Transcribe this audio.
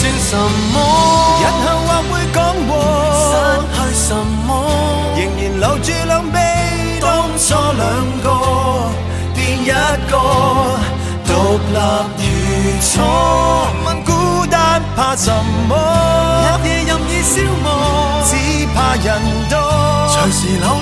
算什麼？日後或會講和，失去什麼？仍然留住兩臂，當初兩個變一個，獨立如初。問孤單怕什麼？日夜任意消磨，只怕人多，隨時留